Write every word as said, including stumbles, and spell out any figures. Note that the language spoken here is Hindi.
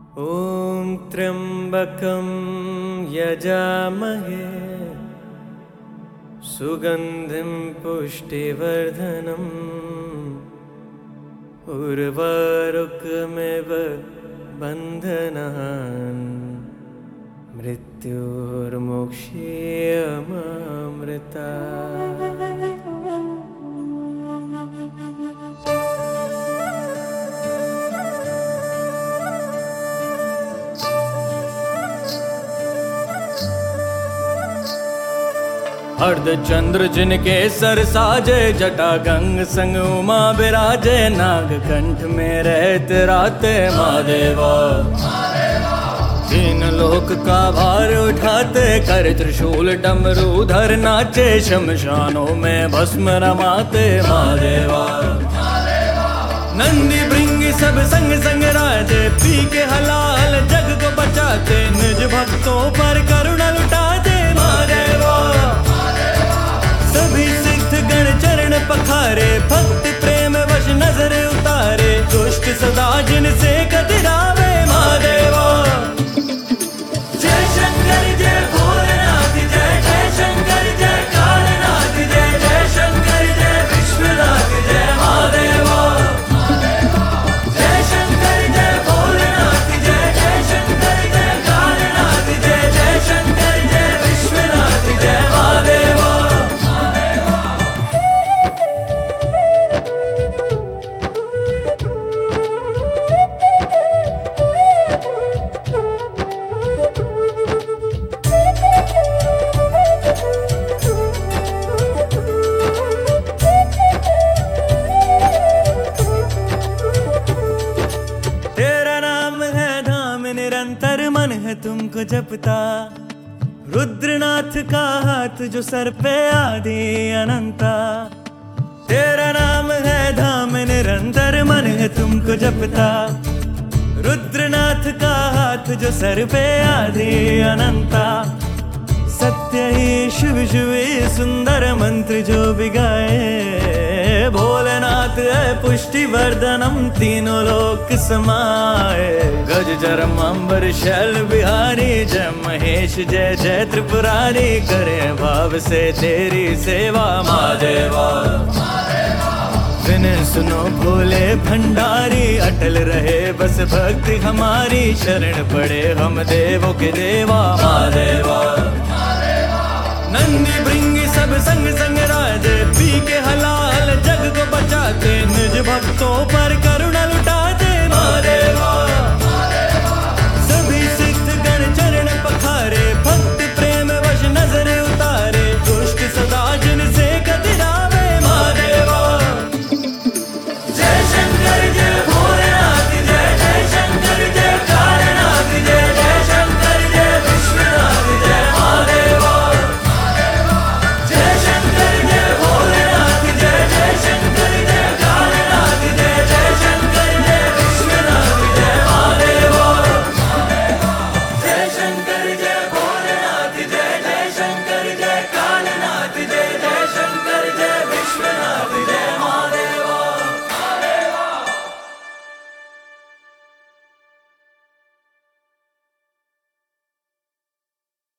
ॐ त्र्यम्बकं यजामहे सुगन्धिं पुष्टिवर्धनम् उर्वारुकमिव बन्धनान् मृत्योर्मोक्षेयमामृतात्। अर्धचंद्र जिनके सर साजे, जटा गंग संग उमा विराजे, नाग कंठ में रहते राते महादेवा। तीन लोक का भार उठाते, कर त्रिशूल डमरू धर नाचे, शमशानों में भस्म रमाते महादेवा। नंदी भृंगी सब संग संग राजे, पी के हलाल जग को बचाते, निज भक्तों पर करुणा लुटाते महादेवा। सभी सिद्ध गण चरण पखारे, भक्ति प्रेम वश नजर उतारे, दुष्ट सदा जिनसे कतरावे महादेवा। जय शंकर जय भोलेनाथ, जय जय शंकर जय कालनाथ, जय जय शंकर जय विश्वनाथ, जय महादेवा। जय शंकर जय भोलेनाथ, जय जय शंकर जय कालनाथ, जय जय शंकर जय विश्वनाथ, जय महादेवा। निरंतर मन है तुमको जपता, रुद्रनाथ का हाथ जो सर पे आदि अनंता। तेरा नाम है धाम, निरंतर मन है तुमको जपता, रुद्रनाथ का हाथ जो सर पे आदि अनंता। सत्य ही शिव शिव सुंदर मंत्र जो बिगाए, भोलेनाथ है पुष्टि वर्धनम तीनों लोक समाए। गज जरम अंबर शैल बिहारी, जय महेश जय जय त्रिपुरारी, करे भाव से तेरी सेवा महादेवा। विनय सुनो भोले भंडारी, अटल रहे बस भक्ति हमारी, शरण पड़े हम देवों के देवा महादेवा। नंदी भृंगी सब संग संग राजे, पी के हलाल जग को बचा